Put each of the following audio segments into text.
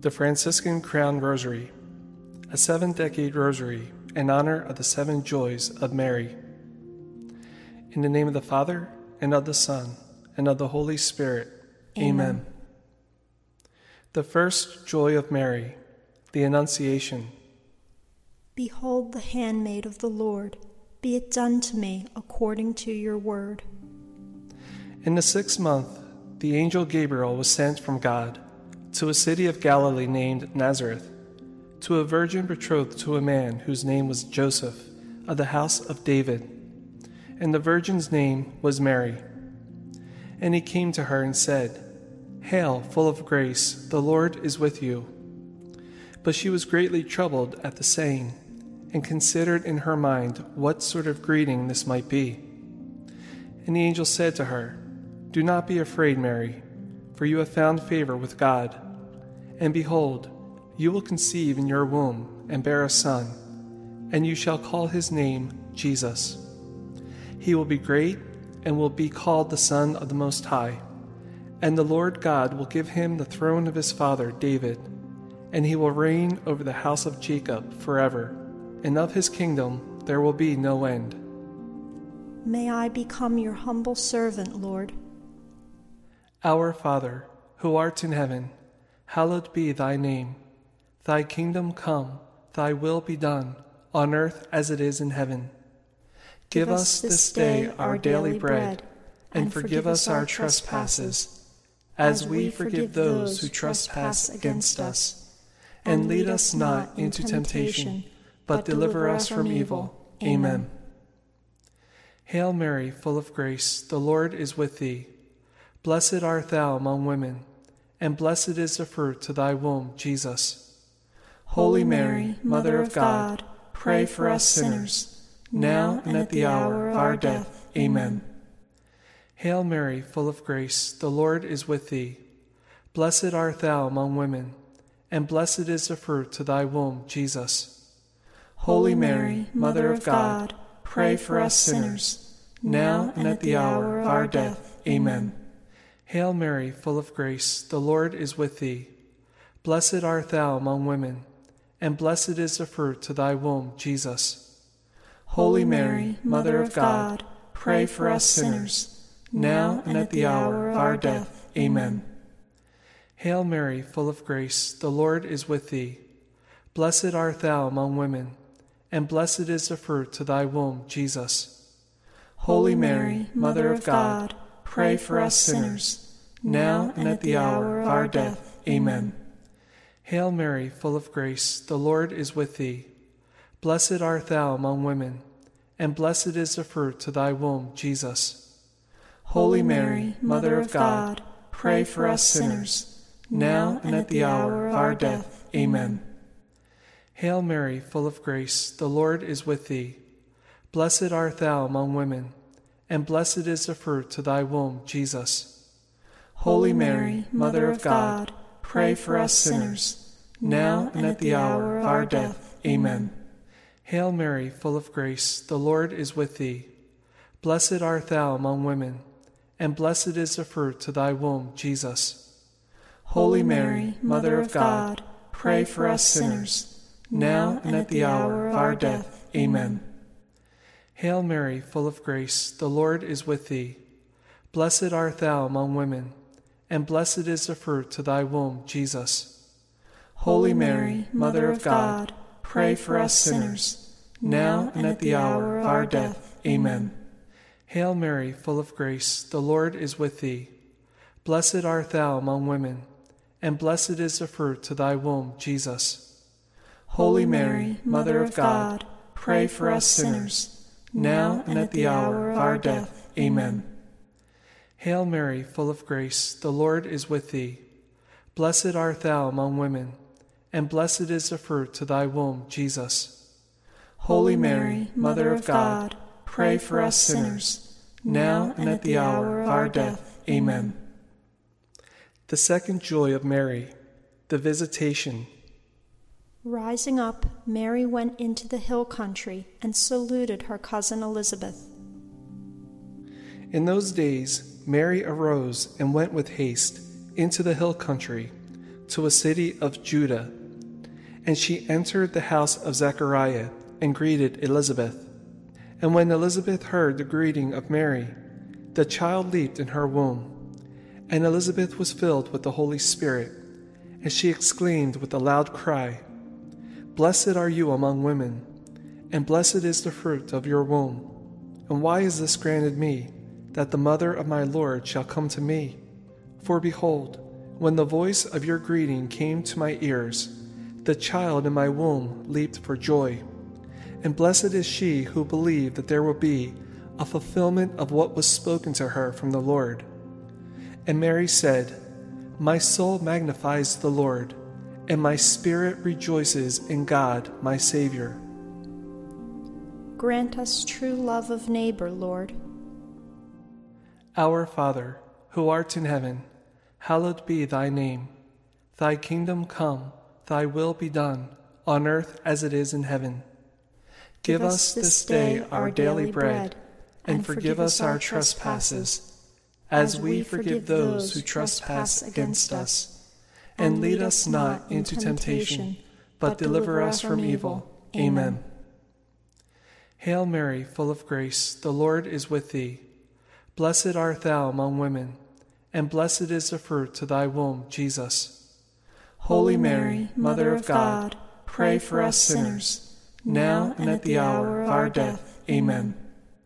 The Franciscan Crown Rosary, a 7-decade rosary in honor of the 7 joys of Mary. In the name of the Father, and of the Son, and of the Holy Spirit. Amen. The first joy of Mary, the Annunciation. Behold the handmaid of the Lord. Be it done to me according to your word. In the 6th month, the angel Gabriel was sent from God to a city of Galilee named Nazareth, to a virgin betrothed to a man whose name was Joseph, of the house of David. And the virgin's name was Mary. And he came to her and said, Hail, full of grace, the Lord is with you. But she was greatly troubled at the saying, and considered in her mind what sort of greeting this might be. And the angel said to her, Do not be afraid, Mary, for you have found favor with God. And behold, you will conceive in your womb and bear a son, and you shall call his name Jesus. He will be great and will be called the Son of the Most High. And the Lord God will give him the throne of his father David, and he will reign over the house of Jacob forever, and of his kingdom there will be no end. May I become your humble servant, Lord. Our Father, who art in heaven, hallowed be thy name. Thy kingdom come, thy will be done, on earth as it is in heaven. Give us this day our daily bread, and forgive us our trespasses, as we forgive those who trespass against us. And lead us not into temptation, but deliver us from evil. Amen. Hail Mary, full of grace, the Lord is with thee. Blessed art thou among women, and blessed is the fruit of thy womb, Jesus. Holy Mary, Mother of God, pray for us sinners, now and at the hour of our death. Amen. Hail Mary, full of grace, the Lord is with thee. Blessed art thou among women, and blessed is the fruit of thy womb, Jesus. Holy Mary, Mother of God, pray for us sinners, now and at the hour of our death. Amen. Hail Mary, full of grace, the Lord is with thee. Blessed art thou among women, and blessed is the fruit of thy womb, Jesus. Holy Mary, Mother of God, pray for us sinners, now and at the hour of our death. Amen. Hail Mary, full of grace, the Lord is with thee. Blessed art thou among women, and blessed is the fruit of thy womb, Jesus. Holy Mary, Mother of God, pray for us sinners, now and at the hour of our death. Amen. Hail Mary, full of grace, the Lord is with thee. Blessed art thou among women, and blessed is the fruit of thy womb, Jesus. Holy Mary, Mother of God, pray for us sinners, now and at the hour of our death. Amen. Hail Mary, full of grace, the Lord is with thee. Blessed art thou among women, and blessed is the fruit of thy womb, Jesus. Holy Mary, Mother of God, pray for us sinners, now and at the hour of our death. Amen. Hail Mary, full of grace, the Lord is with thee. Blessed art thou among women, and blessed is the fruit of thy womb, Jesus. Holy Mary, Mother of God, pray for us sinners, now and at the hour of our death. Amen. Hail Mary, full of grace, the Lord is with thee. Blessed art thou among women, and blessed is the fruit of thy womb, Jesus. Holy Mary, Mother of God, pray for us sinners, now and at the hour of our death. Amen. Hail Mary, full of grace, the Lord is with thee. Blessed art thou among women, and blessed is the fruit of thy womb, Jesus. Holy Mary, Mother of God, pray for us sinners, now and at the hour of our death. Amen. Hail Mary, full of grace, the Lord is with thee. Blessed art thou among women, and blessed is the fruit of thy womb, Jesus. Holy Mary, Mother of God, pray for us sinners, now and at the hour of our death. Amen. The second joy of Mary, the Visitation. Rising up, Mary went into the hill country and saluted her cousin Elizabeth. In those days, Mary arose and went with haste into the hill country to a city of Judah. And she entered the house of Zechariah and greeted Elizabeth. And when Elizabeth heard the greeting of Mary, the child leaped in her womb. And Elizabeth was filled with the Holy Spirit, and she exclaimed with a loud cry, "Blessed are you among women, and blessed is the fruit of your womb. And why is this granted me, that the mother of my Lord shall come to me? For behold, when the voice of your greeting came to my ears, the child in my womb leaped for joy. And blessed is she who believed that there will be a fulfillment of what was spoken to her from the Lord." And Mary said, "My soul magnifies the Lord, and my spirit rejoices in God my Savior." Grant us true love of neighbor, Lord. Our Father, who art in heaven, hallowed be thy name. Thy kingdom come, thy will be done, on earth as it is in heaven. Give us this day our daily bread, and forgive us our trespasses, as we forgive those who trespass against us. And lead us not into temptation, but deliver us from evil. Amen. Hail Mary, full of grace, the Lord is with thee. Blessed art thou among women, and blessed is the fruit of thy womb, Jesus. Holy Mary, Mother of God, pray for us sinners, now and at the hour of our death. Amen.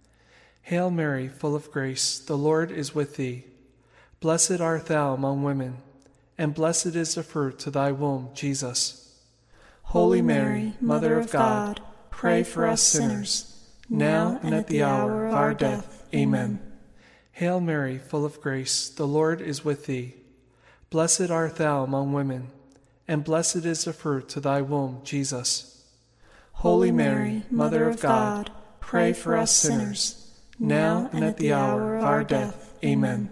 Hail Mary, full of grace, the Lord is with thee. Blessed art thou among women, and blessed is the fruit of thy womb, Jesus. Holy Mary, Mother of God, pray for us sinners, now and at the hour of our death. Amen. Hail Mary, full of grace, the Lord is with thee. Blessed art thou among women, and blessed is the fruit of thy womb, Jesus. Holy Mary, Mother of God, pray for us sinners, now and at the hour of our death. Amen.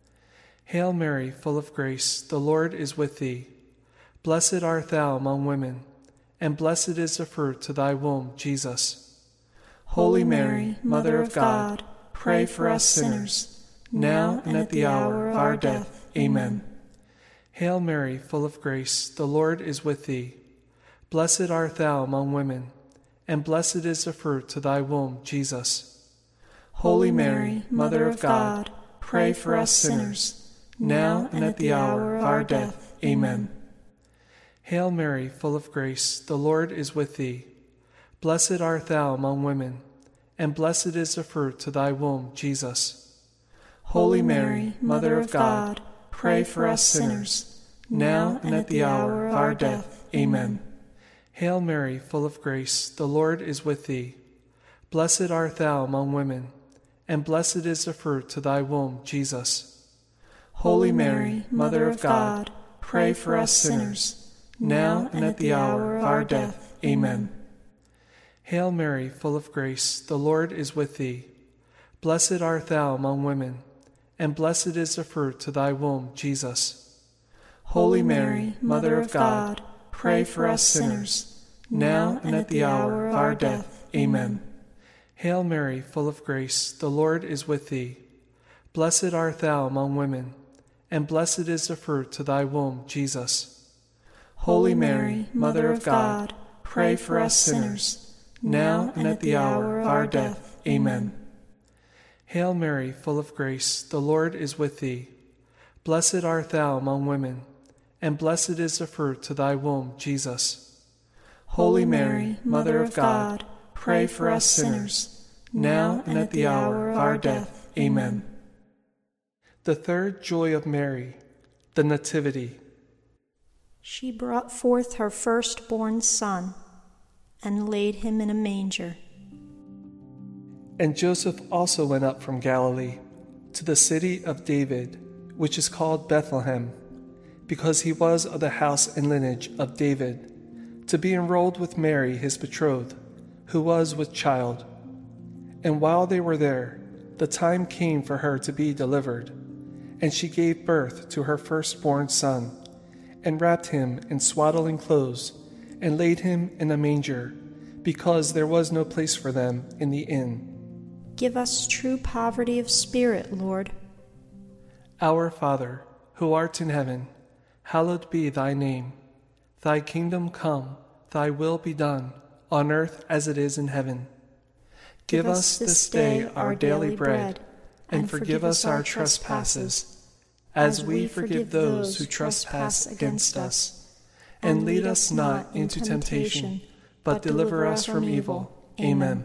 Hail Mary, full of grace, the Lord is with thee. Blessed art thou among women, and blessed is the fruit of thy womb, Jesus. Holy Mary, Mother of God, pray for us sinners, now and at the hour of our death. Amen. Hail Mary, full of grace, the Lord is with thee. Blessed art thou among women, and blessed is the fruit of thy womb, Jesus. Holy Mary, Mother of God, pray for us sinners, now and at the hour of our death. Amen. Hail Mary, full of grace, the Lord is with thee. Blessed art thou among women, and blessed is the fruit of thy womb, Jesus. Holy Mary, Mother of God, pray for us sinners, now and at the hour of our death. Amen. Hail Mary, full of grace, the Lord is with thee. Blessed art thou among women, and blessed is the fruit of thy womb, Jesus. Holy Mary, Mother of God, pray for us sinners, now and at the hour of our death. Amen. Hail Mary, full of grace, the Lord is with thee. Blessed art thou among women, and blessed is the fruit of thy womb, Jesus. Holy Mary, Mother of God, pray for us sinners, now and at the hour of our death. Amen. Hail Mary, full of grace, the Lord is with thee. Blessed art thou among women, and blessed is the fruit of thy womb, Jesus. Holy Mary, Mother of God, pray for us sinners, now and at the hour of our death. Amen. Hail Mary, full of grace, the Lord is with thee. Blessed art thou among women, and blessed is the fruit of thy womb, Jesus. Holy Mary, Mother of God, pray for us sinners, now and at the hour of our death. Amen. The third joy of Mary, the Nativity. She brought forth her firstborn son, and laid him in a manger. And Joseph also went up from Galilee to the city of David, which is called Bethlehem, because he was of the house and lineage of David, to be enrolled with Mary his betrothed, who was with child. And while they were there, the time came for her to be delivered, and she gave birth to her firstborn son, and wrapped him in swaddling clothes, and laid him in a manger, because there was no place for them in the inn. Give us true poverty of spirit, Lord. Our Father, who art in heaven, hallowed be thy name. Thy kingdom come, thy will be done, on earth as it is in heaven. Give us this day our daily bread, and forgive us our trespasses, as we forgive those who trespass against us. And lead us not into temptation, but deliver us from evil. Amen.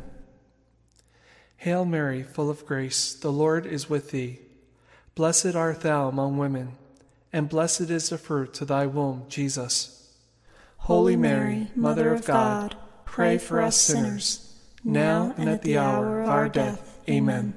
Hail Mary, full of grace, the Lord is with thee. Blessed art thou among women, and blessed is the fruit of thy womb, Jesus. Holy Mary, Mother of God, pray for us sinners, now and at the hour of our death. Amen.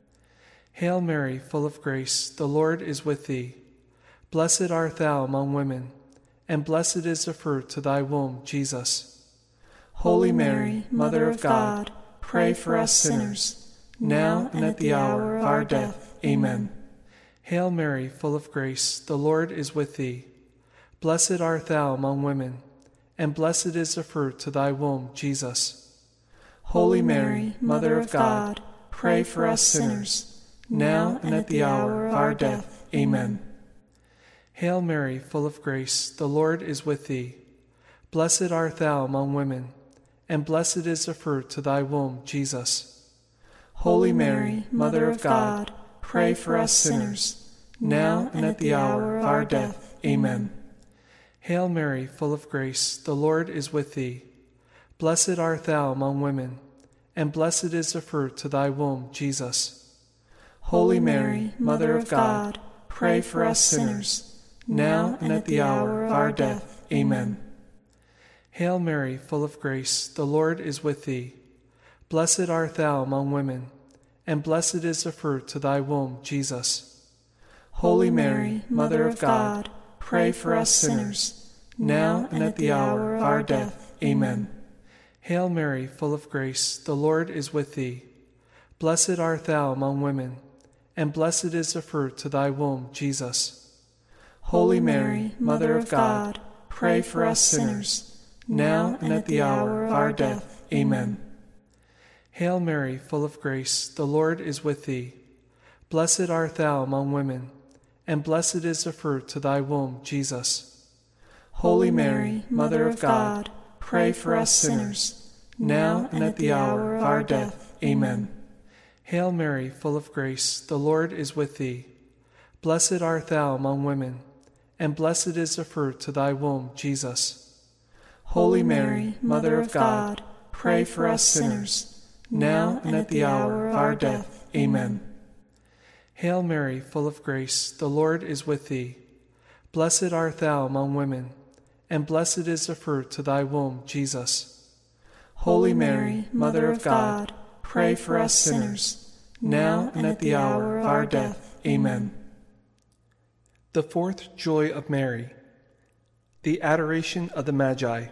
Hail Mary, full of grace, the Lord is with thee. Blessed art thou among women, and blessed is the fruit of thy womb, Jesus. Holy Mary, Mother of God, pray for us sinners, now and at the hour of our death. Amen. Hail Mary, full of grace, the Lord is with thee. Blessed art thou among women, and blessed is the fruit of thy womb, Jesus. Holy Mary, Mother of God, pray for us sinners, now and at the hour of our death. Amen. Hail Mary, full of grace, the Lord is with thee. Blessed art thou among women, and blessed is the fruit of thy womb, Jesus. Holy Mary, Mother of God, pray for us sinners, now and at the hour of our death. Amen. Hail Mary, full of grace, the Lord is with thee. Blessed art thou among women, and blessed is the fruit of thy womb, Jesus. Holy Mary, Mother of God, pray for us sinners, now and at the hour of our death. Amen. Hail Mary, full of grace, the Lord is with thee. Blessed art thou among women, and blessed is the fruit of thy womb, Jesus. Holy Mary, Mother of God, pray for us sinners, now and at the hour of our death. Amen. Hail Mary, full of grace, the Lord is with thee. Blessed art thou among women, and blessed is the fruit of thy womb, Jesus. Holy Mary, Mother of God, pray for us sinners, now and at the hour of our death. Amen. Hail Mary, full of grace, the Lord is with thee. Blessed art thou among women, and blessed is the fruit of thy womb, Jesus. Holy Mary, Mother of God, pray for us sinners, now and at the hour of our death. Amen. Hail Mary, full of grace, the Lord is with thee. Blessed art thou among women, and blessed is the fruit of thy womb, Jesus. Holy Mary, Mother of God, pray for us sinners, now and at the hour of our death. Amen. Hail Mary, full of grace, the Lord is with thee. Blessed art thou among women, and blessed is the fruit of thy womb, Jesus. Holy Mary, Mother of God, pray for us sinners, now and at the hour of our death. Amen. The fourth joy of Mary, the adoration of the Magi.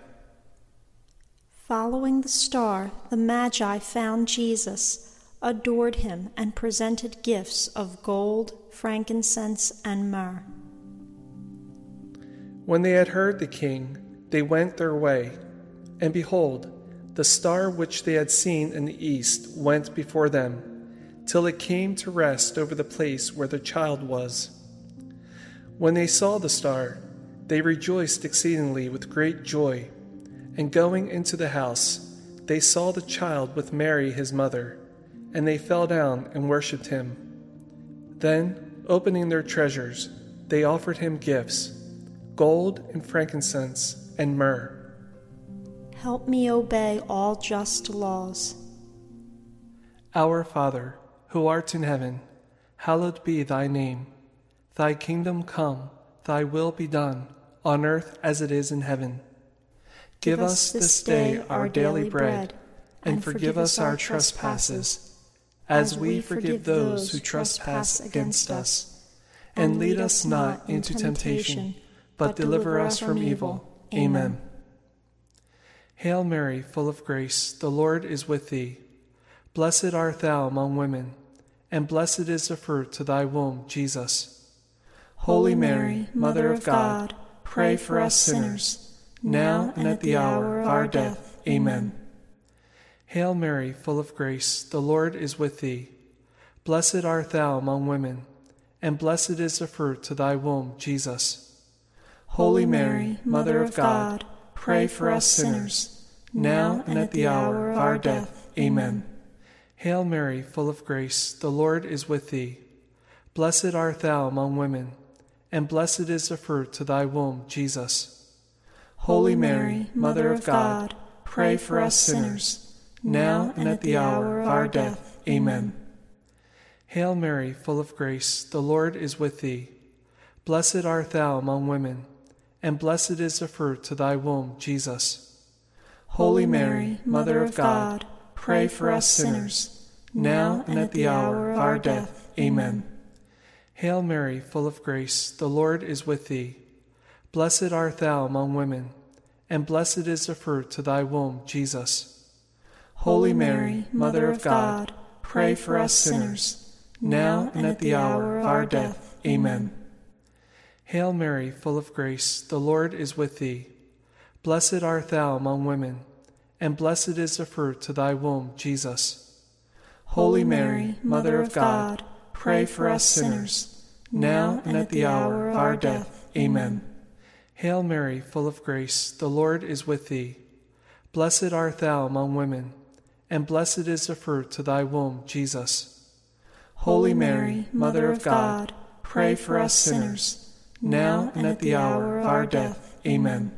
Following the star, the Magi found Jesus, adored him, and presented gifts of gold, frankincense, and myrrh. When they had heard the king, they went their way, and behold, the star which they had seen in the east went before them, till it came to rest over the place where the child was. When they saw the star, they rejoiced exceedingly with great joy. And going into the house, they saw the child with Mary his mother, and they fell down and worshipped him. Then, opening their treasures, they offered him gifts, gold and frankincense and myrrh. Help me obey all just laws. Our Father, who art in heaven, hallowed be thy name. Thy kingdom come, thy will be done, on earth as it is in heaven. Give us this day our daily bread, and forgive us our trespasses, as we forgive those who trespass against us. And lead us not into temptation, but deliver us from evil. Amen. Hail Mary, full of grace, the Lord is with thee. Blessed art thou among women, and blessed is the fruit of thy womb, Jesus. Holy Mary, Mother of God, pray for us sinners, now and at the hour of our death. Amen. Hail Mary, full of grace, the Lord is with thee. Blessed art thou among women, and blessed is the fruit of thy womb, Jesus. Holy Mary, Mother of God, pray for us sinners, now and at the hour of our death. Amen. Hail Mary, full of grace, the Lord is with thee. Blessed art thou among women, and blessed is the fruit of thy womb, Jesus. Holy Mary, Mother of God, pray for us sinners, now and at the hour of our death. Amen. Hail Mary, full of grace, the Lord is with thee. Blessed art thou among women, and blessed is the fruit of thy womb, Jesus. Holy Mary, Mother of God, pray for us sinners, now and at the hour of our death. Amen. Hail Mary, full of grace, the Lord is with thee. Blessed art thou among women, and blessed is the fruit of thy womb, Jesus. Holy Mary, Mother of God, pray for us sinners, now and at the hour of our death. Amen. Hail Mary, full of grace, the Lord is with thee. Blessed art thou among women, and blessed is the fruit of thy womb, Jesus. Holy Mary, Mother of God, pray for us sinners, now and at the hour of our death. Amen. Hail Mary, full of grace, the Lord is with thee. Blessed art thou among women, and blessed is the fruit of thy womb, Jesus. Holy Mary, Mother of God, pray for us sinners, now and at the hour of our death. Amen.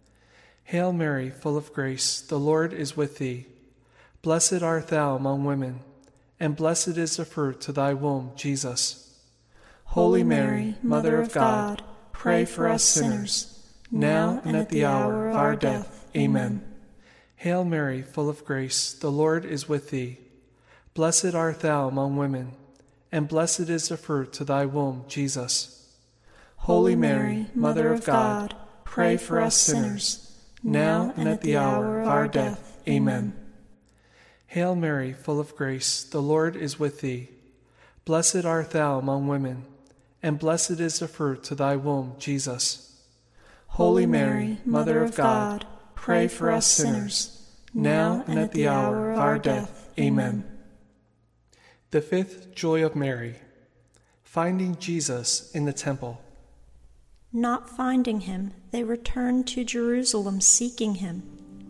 Hail Mary, full of grace, the Lord is with thee. Blessed art thou among women, and blessed is the fruit of thy womb, Jesus. Holy Mary, Mother of God, pray for us sinners, now and at the hour of our death. Amen. Hail Mary, full of grace, the Lord is with thee. Blessed art thou among women, and blessed is the fruit of thy womb, Jesus. Holy Mary, Mother of God, pray for us sinners, now and at the hour of our death. Amen. Hail Mary, full of grace, the Lord is with thee. Blessed art thou among women, and blessed is the fruit of thy womb, Jesus. Holy Mary, Mother of God, pray for us sinners, now and at the hour of our death. Amen. The fifth joy of Mary, finding Jesus in the temple. Not finding him, they returned to Jerusalem seeking him.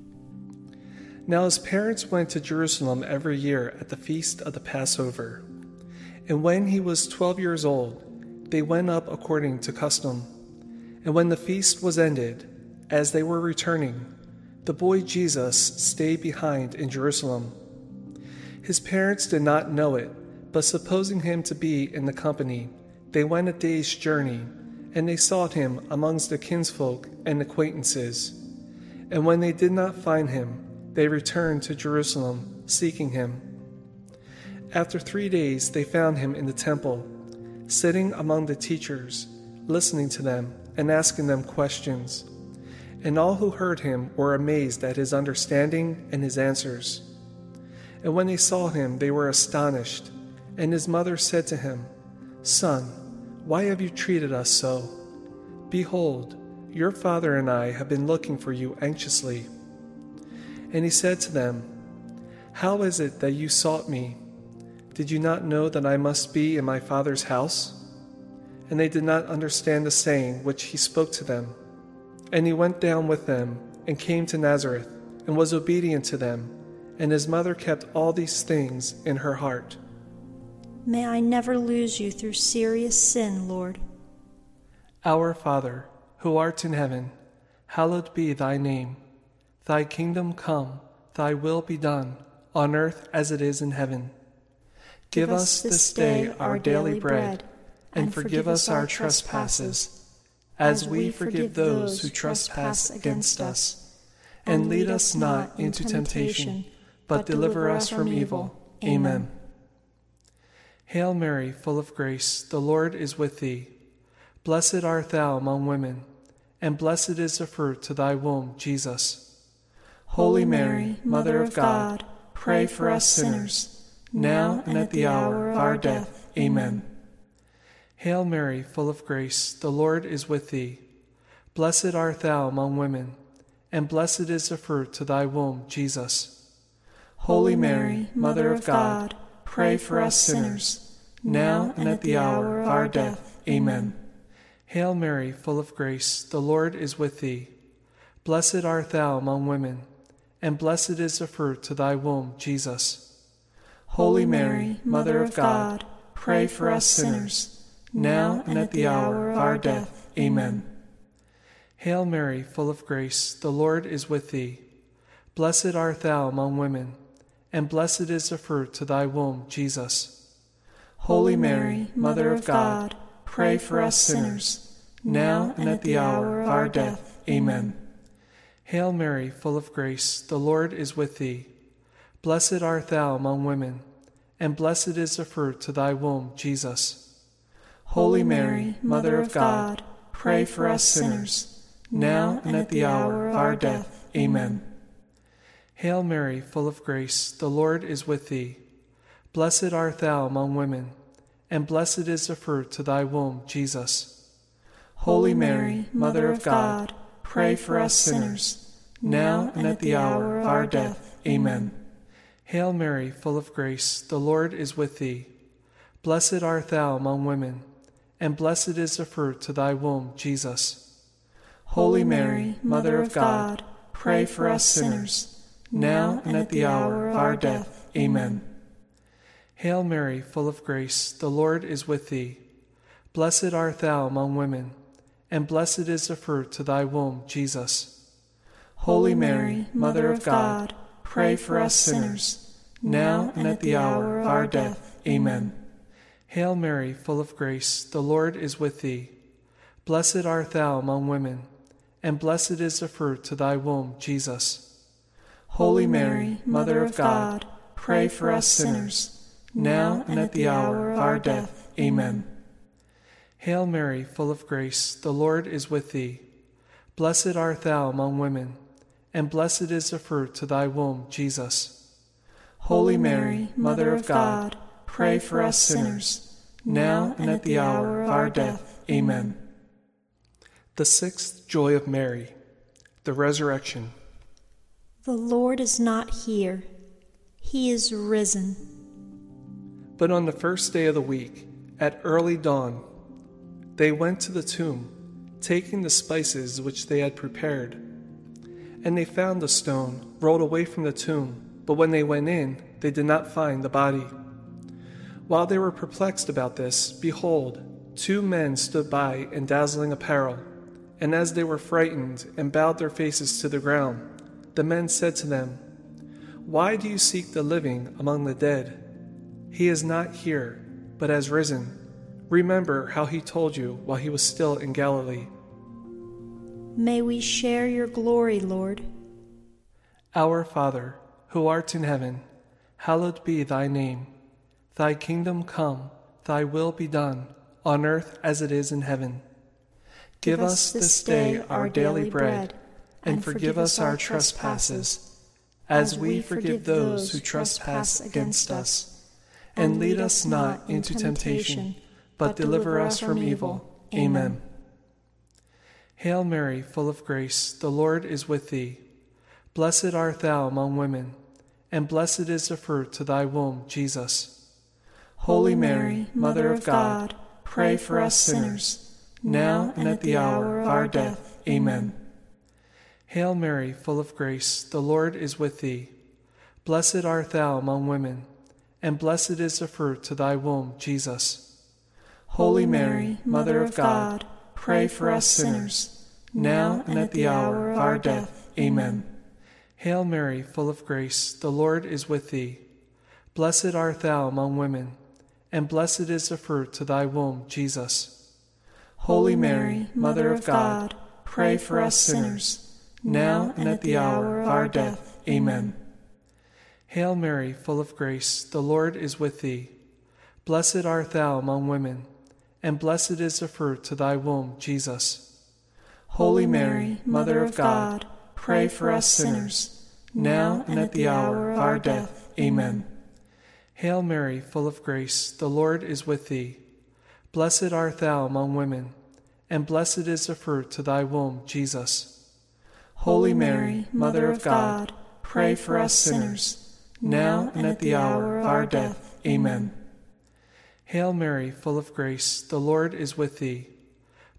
Now his parents went to Jerusalem every year at the feast of the Passover. And when he was 12 years old, they went up according to custom. And when the feast was ended, as they were returning, the boy Jesus stayed behind in Jerusalem. His parents did not know it, but supposing him to be in the company, they went a day's journey, and they sought him amongst the kinsfolk and acquaintances. And when they did not find him, they returned to Jerusalem, seeking him. After 3 days they found him in the temple, sitting among the teachers, listening to them and asking them questions. And all who heard him were amazed at his understanding and his answers. And when they saw him, they were astonished. And his mother said to him, "Son, why have you treated us so? Behold, your father and I have been looking for you anxiously." And he said to them, "How is it that you sought me? Did you not know that I must be in my Father's house?" And they did not understand the saying which he spoke to them. And he went down with them, and came to Nazareth, and was obedient to them. And his mother kept all these things in her heart. May I never lose you through serious sin, Lord. Our Father, who art in heaven, hallowed be thy name. Thy kingdom come, thy will be done, on earth as it is in heaven. Give us this day our daily bread, and forgive us our trespasses, as we forgive those who trespass against us. And lead us not into temptation, but deliver us from evil. Amen. Hail Mary, full of grace, the Lord is with thee. Blessed art thou among women, and blessed is the fruit of thy womb, Jesus. Holy Mary, Mother of God, pray for us sinners, now and at the hour of our death. Amen. Hail Mary, full of grace, the Lord is with thee. Blessed art thou among women, and blessed is the fruit of thy womb, Jesus. Holy Mary, Mother of God, pray for us sinners, now and at the hour of our death. Amen. Hail Mary, full of grace, the Lord is with thee. Blessed art thou among women, and blessed is the fruit of thy womb, Jesus. Holy Mary, Mother of God, pray for us sinners, now and at the hour of our death. Amen. Hail Mary, full of grace, the Lord is with thee. Blessed art thou among women, and blessed is the fruit of thy womb, Jesus. Holy Mary, Mother of God, pray for us sinners, now and at the hour of our death. Amen. Hail Mary, full of grace, the Lord is with thee. Blessed art thou among women, and blessed is the fruit of thy womb, Jesus. Holy Mary, Mother of God, pray for us sinners, now and at the hour of our death. Amen. Hail Mary, full of grace, the Lord is with thee. Blessed art thou among women, and blessed is the fruit of thy womb, Jesus. Holy Mary, Mother of God, pray for us sinners, now and at the hour of our death. Amen. Hail Mary, full of grace, the Lord is with thee. Blessed art thou among women, and blessed is the fruit of thy womb, Jesus. Holy Mary, Mother of God, pray for us sinners, now and at the hour of our death. Amen. Hail Mary, full of grace, the Lord is with thee. Blessed art thou among women, and blessed is the fruit of thy womb, Jesus. Holy Mary, Mother of God, pray for us sinners, now and at the hour of our death. Amen. Hail Mary, full of grace, the Lord is with thee. Blessed art thou among women, and blessed is the fruit of thy womb, Jesus. Holy Mary, Mother of God, pray for us sinners, now and at the hour of our death. Amen. Hail Mary, full of grace, the Lord is with thee. Blessed art thou among women, and blessed is the fruit of thy womb, Jesus. Holy Mary, Mother of God, pray for us sinners, now and at the hour of our death. Amen. The sixth joy of Mary, the resurrection. The Lord is not here. He is risen. But on the first day of the week, at early dawn, they went to the tomb, taking the spices which they had prepared. And they found the stone rolled away from the tomb, but when they went in, they did not find the body. While they were perplexed about this, behold, two men stood by in dazzling apparel. And as they were frightened and bowed their faces to the ground, the men said to them, "Why do you seek the living among the dead? He is not here, but has risen. Remember how he told you while he was still in Galilee." May we share your glory, Lord. Our Father, who art in heaven, hallowed be thy name. Thy kingdom come, thy will be done, on earth as it is in heaven. Give us this day our daily bread, and forgive us our trespasses, as we forgive those who trespass against us. And lead us not into temptation, but deliver us from evil. Amen. Hail Mary, full of grace, the Lord is with thee. Blessed art thou among women, and blessed is the fruit of thy womb, Jesus. Holy Mary, Mother of God, pray for us sinners, now and at the hour of our death. Amen. Hail Mary, full of grace, the Lord is with thee. Blessed art thou among women, and blessed is the fruit of thy womb, Jesus. Holy Mary, Mother of God, pray for us sinners, now and at the hour of our death. Amen. Hail Mary, full of grace, the Lord is with thee. Blessed art thou among women, and blessed is the fruit of thy womb, Jesus. Holy Mary, Mother of God, pray for us sinners, now and at the hour of our death. Amen. Hail Mary, full of grace, the Lord is with thee. Blessed art thou among women, and blessed is the fruit of thy womb, Jesus. Holy Mary, Mother of God, pray for us sinners, now and at the hour of our death. Amen. Hail Mary, full of grace, the Lord is with thee. Blessed art thou among women, and blessed is the fruit of thy womb, Jesus. Holy Mary, Mother of God, pray for us sinners, now and at the hour of our death. Amen. Hail Mary, full of grace, the Lord is with thee.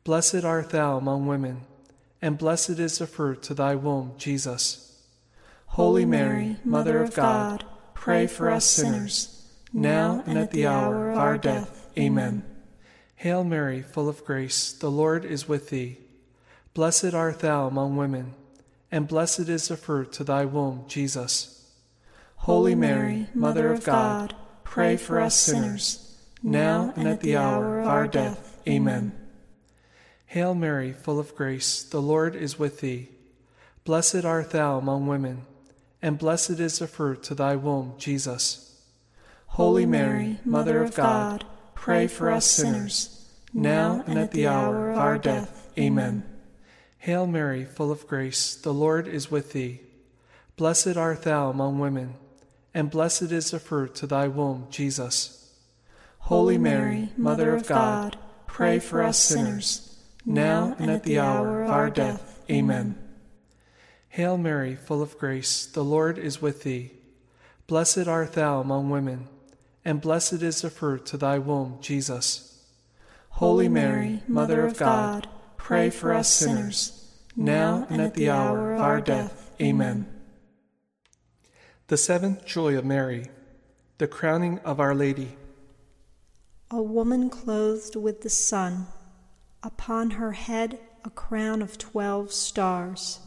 Blessed art thou among women, and blessed is the fruit of thy womb, Jesus. Holy Mary, Mother of God, pray for us sinners, now and at the hour of our death. Amen. Hail Mary, full of grace, the Lord is with thee. Blessed art thou among women, and blessed is the fruit of thy womb, Jesus. Holy Mary, Mother of God, pray for us sinners, now and at the hour of our death. Amen. Hail Mary, full of grace, the Lord is with thee. Blessed art thou among women, and blessed is the fruit of thy womb, Jesus. Holy Mary, Mother of God, pray for us sinners, now and at the hour of our death. Amen. Hail Mary, full of grace, the Lord is with thee. Blessed art thou among women, and blessed is the fruit of thy womb, Jesus. Holy Mary, Mother of God, pray for us sinners, now and at the hour of our death. Amen. Hail Mary, full of grace, the Lord is with thee. Blessed art thou among women, and blessed is the fruit of thy womb, Jesus. Holy Mary, Mother of God, pray for us sinners, now and at the hour of our death. Amen. The seventh joy of Mary, the crowning of Our Lady. A woman clothed with the sun, upon her head a crown of 12 stars.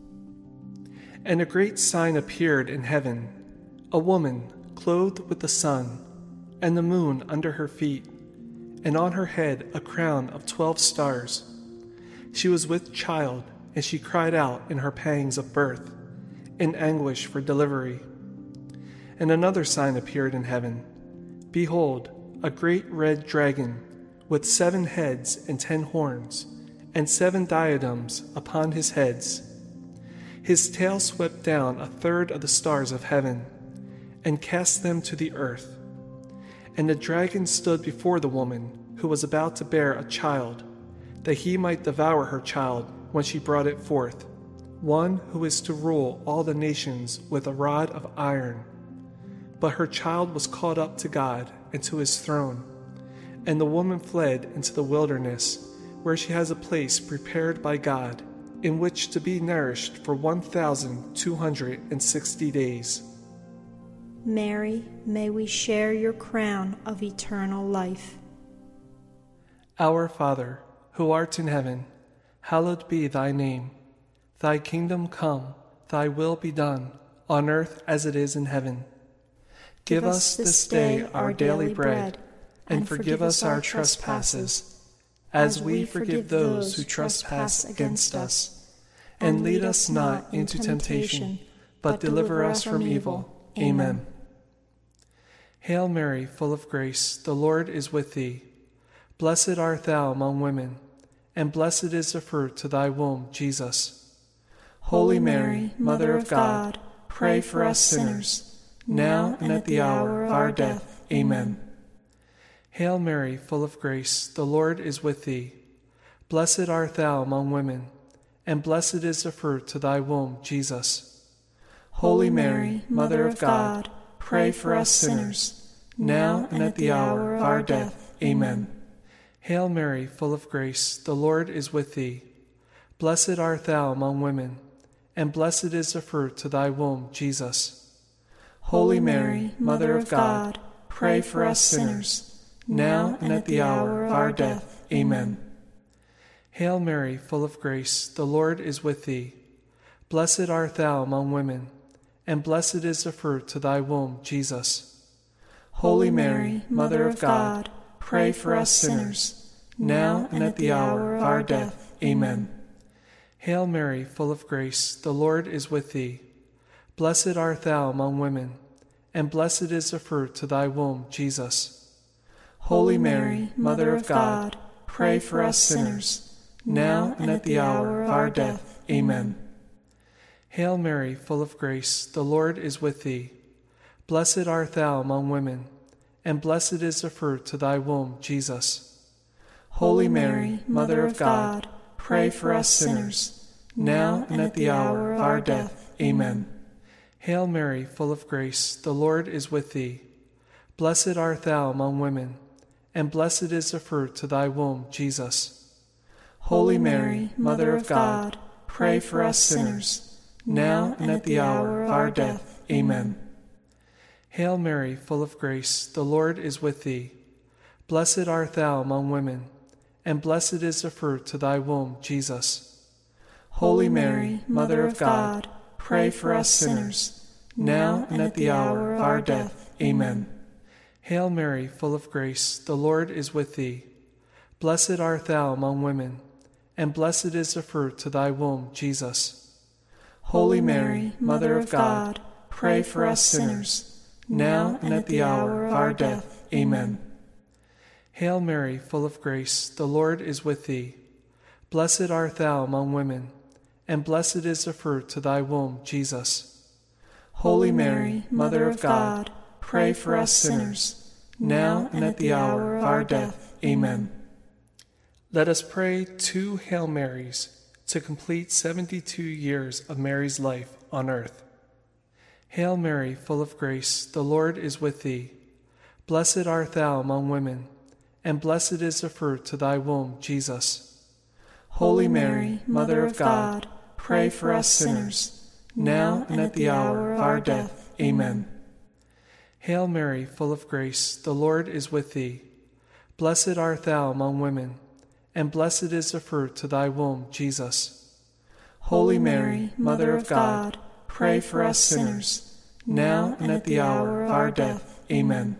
And a great sign appeared in heaven, a woman clothed with the sun, and the moon under her feet, and on her head a crown of 12 stars. She was with child, and she cried out in her pangs of birth, in anguish for delivery. And another sign appeared in heaven. Behold, a great red dragon, with 7 heads and 10 horns, and 7 diadems upon his heads. His tail swept down 1/3 of the stars of heaven, and cast them to the earth. And the dragon stood before the woman who was about to bear a child, that he might devour her child when she brought it forth, one who is to rule all the nations with a rod of iron. But her child was caught up to God and to his throne. And the woman fled into the wilderness, where she has a place prepared by God, in which to be nourished for 1,260 days. Mary, may we share your crown of eternal life. Our Father, who art in heaven, hallowed be thy name. Thy kingdom come, thy will be done, on earth as it is in heaven. Give us this day our daily bread, and forgive us our trespasses, as we forgive those who trespass against us. And lead us not into temptation, but deliver us from evil. Amen. Hail Mary, full of grace, the Lord is with thee. Blessed art thou among women, and blessed is the fruit of thy womb, Jesus. Holy Mary, Mother of God, pray for us sinners, now and at the hour of our death. Amen. Hail Mary, full of grace, the Lord is with thee. Blessed art thou among women, and blessed is the fruit of thy womb, Jesus. Holy Mary, Mother of God, pray for us sinners, now and at the hour of our death. Amen. Hail Mary, full of grace, the Lord is with thee. Blessed art thou among women, and blessed is the fruit of thy womb, Jesus. Holy Mary, Mother of God, pray for us sinners, now and at the hour of our death. Amen. Hail Mary, full of grace, the Lord is with thee. Blessed art thou among women, and blessed is the fruit of thy womb, Jesus. Holy Mary, Mother of God, pray for us sinners, now and at the hour of our death. Amen. Hail Mary, full of grace, the Lord is with thee. Blessed art thou among women, and blessed is the fruit of thy womb, Jesus. Holy Mary, Mother of God, pray for us sinners, now and at the hour of our death. Amen. Hail Mary, full of grace, the Lord is with thee. Blessed art thou among women, and blessed is the fruit of thy womb, Jesus. Holy Mary, Mother of God, pray for us sinners, now and at the hour of our death. Amen. Hail Mary, full of grace, the Lord is with thee. Blessed art thou among women, and blessed is the fruit of thy womb, Jesus. Holy Mary, Mother of God, pray for us sinners, now and at the hour of our death. Amen. Hail Mary, full of grace, the Lord is with thee. Blessed art thou among women, and blessed is the fruit of thy womb, Jesus. Holy Mary, Mother of God, pray for us sinners, now and at the hour of our death. Amen. Hail Mary, full of grace, the Lord is with thee. Blessed art thou among women, and blessed is the fruit of thy womb, Jesus. Holy Mary, Mother of God, pray for us sinners, now and at the hour of our death. Amen. Hail Mary, full of grace, the Lord is with thee. Blessed art thou among women, and blessed is the fruit of thy womb, Jesus. Holy Mary, Mother of God, pray for us sinners, now and at the hour of our death. Amen. Let us pray 2 Hail Marys to complete 72 years of Mary's life on earth. Hail Mary, full of grace, the Lord is with thee. Blessed art thou among women, and blessed is the fruit of thy womb, Jesus. Holy Mary, Mother of God, pray for us sinners, now and at the hour of our death. Amen. Hail Mary, full of grace, the Lord is with thee. Blessed art thou among women, and blessed is the fruit of thy womb, Jesus. Holy Mary, Mother of God, pray for us sinners, now and at the hour of our death. Amen.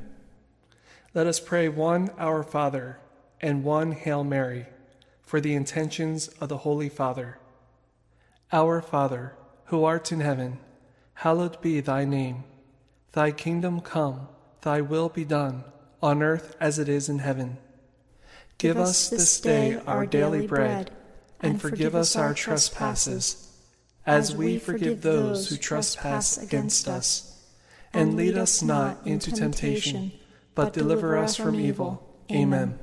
Let us pray 1 Our Father and 1 Hail Mary for the intentions of the Holy Father. Our Father, who art in heaven, hallowed be thy name. Thy kingdom come, thy will be done, on earth as it is in heaven. Give us this day our daily bread, and forgive us our trespasses, as we forgive those who trespass against us. And lead us not into temptation, but deliver us from evil. Amen.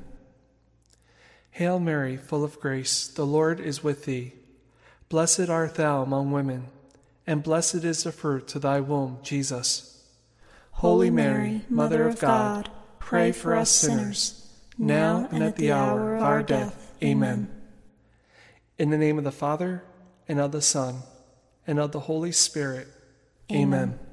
Hail Mary, full of grace, the Lord is with thee. Blessed art thou among women, and blessed is the fruit of thy womb, Jesus. Holy Mary, Mother of God, pray for us sinners, now and at the hour of our death. Amen. In the name of the Father, and of the Son, and of the Holy Spirit. Amen.